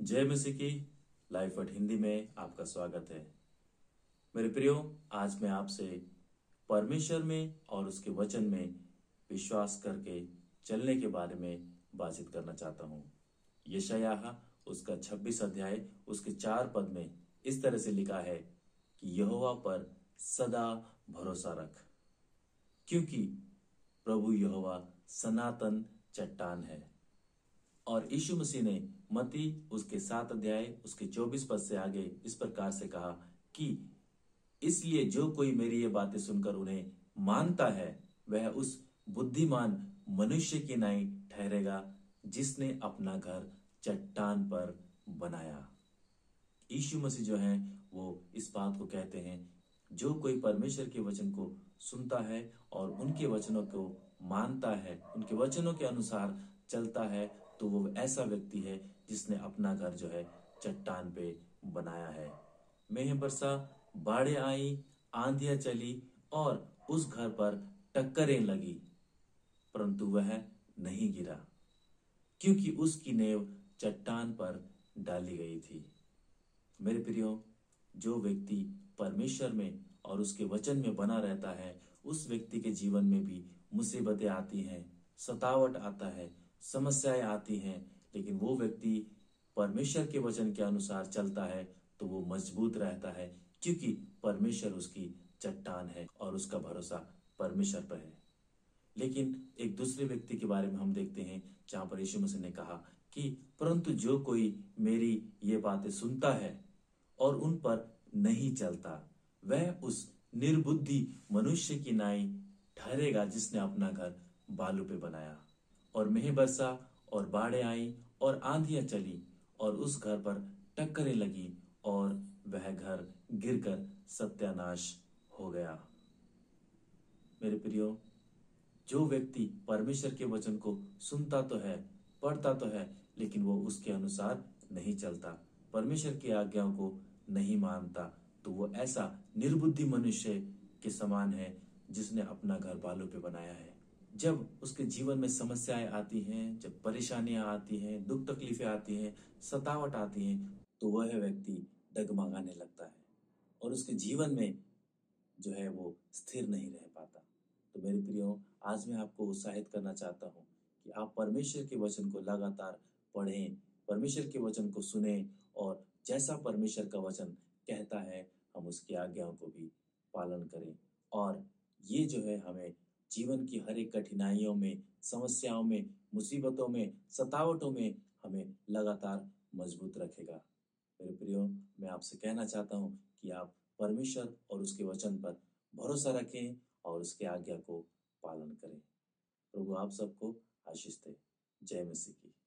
जय मसीह की। Life word Hindi में आपका स्वागत है। मेरे प्रियो, आज मैं आपसे परमेश्वर में और उसके वचन में विश्वास करके चलने के बारे में बातचीत करना चाहता हूँ। यशायाह उसका 26 अध्याय उसके 4 पद में इस तरह से लिखा है कि यहोवा पर सदा भरोसा रख, क्योंकि प्रभु यहोवा सनातन चट्टान है। और यीशु मसीह ने मत्ती उसके 7 अध्याय उसके 24 पद से आगे इस प्रकार से कहा कि इसलिए जो कोई मेरी ये बातें सुनकर उन्हें मानता है वह उस बुद्धिमान मनुष्य की नाई ठहरेगा जिसने अपना घर चट्टान पर बनाया। यीशु मसीह जो है वो इस बात को कहते हैं, जो कोई परमेश्वर के वचन को सुनता है और उनके वचनों को मानता है, उनके वचनों के अनुसार चलता है, तो वो ऐसा व्यक्ति है जिसने अपना घर जो है चट्टान पे बनाया है। मेंह बरसा, बाढ़ें आई, आंधियां चली और उस घर पर टक्करें लगी, परंतु वह नहीं गिरा, क्योंकि उसकी नींव चट्टान पर डाली गई थी। मेरे प्रियो, जो व्यक्ति परमेश्वर में और उसके वचन में बना रहता है, उस व्यक्ति के जीवन में भी मुसीबतें आती हैं, सतावट आता है, समस्याएं आती हैं, लेकिन वो व्यक्ति परमेश्वर के वचन के अनुसार चलता है तो वो मजबूत रहता है, क्योंकि परमेश्वर उसकी चट्टान है और उसका भरोसा परमेश्वर पर है। लेकिन एक दूसरे व्यक्ति के बारे में हम देखते हैं जहां पर यीशु मसीह ने कहा कि परंतु जो कोई मेरी ये बातें सुनता है और उन पर नहीं चलता वह उस निर्बुद्धि मनुष्य की नाई ठहरेगा जिसने अपना घर बालू पे बनाया। और मेंह बरसा और बाढ़ें आई और आंधियां चली और उस घर पर टक्करें लगी और वह घर गिरकर सत्यानाश हो गया। मेरे प्रियो, जो व्यक्ति परमेश्वर के वचन को सुनता तो है, पढ़ता तो है, लेकिन वो उसके अनुसार नहीं चलता, परमेश्वर की आज्ञाओं को नहीं मानता, तो वो ऐसा निर्बुद्धि मनुष्य के समान है जिसने अपना घर बालू पे बनाया है। जब उसके जीवन में समस्याएं आती हैं, जब परेशानियां आती हैं, दुख तकलीफें आती हैं, सतावट आती हैं, तो वह व्यक्ति डगमगाने लगता है और उसके जीवन में जो है वो स्थिर नहीं रह पाता। तो मेरे प्रियो, आज मैं आपको उत्साहित करना चाहता हूँ कि आप परमेश्वर के वचन को लगातार पढ़ें, परमेश्वर के वचन को सुनें और जैसा परमेश्वर का वचन कहता है हम उसकी आज्ञाओं को भी पालन करें। और ये जो है हमें जीवन की हर एक कठिनाइयों में, समस्याओं में, मुसीबतों में, सतावटों में हमें लगातार मजबूत रखेगा। मेरे प्रियो, मैं आपसे कहना चाहता हूँ कि आप परमेश्वर और उसके वचन पर भरोसा रखें और उसके आज्ञा को पालन करें। प्रभु आप सबको आशीष दे। जय मसीह की।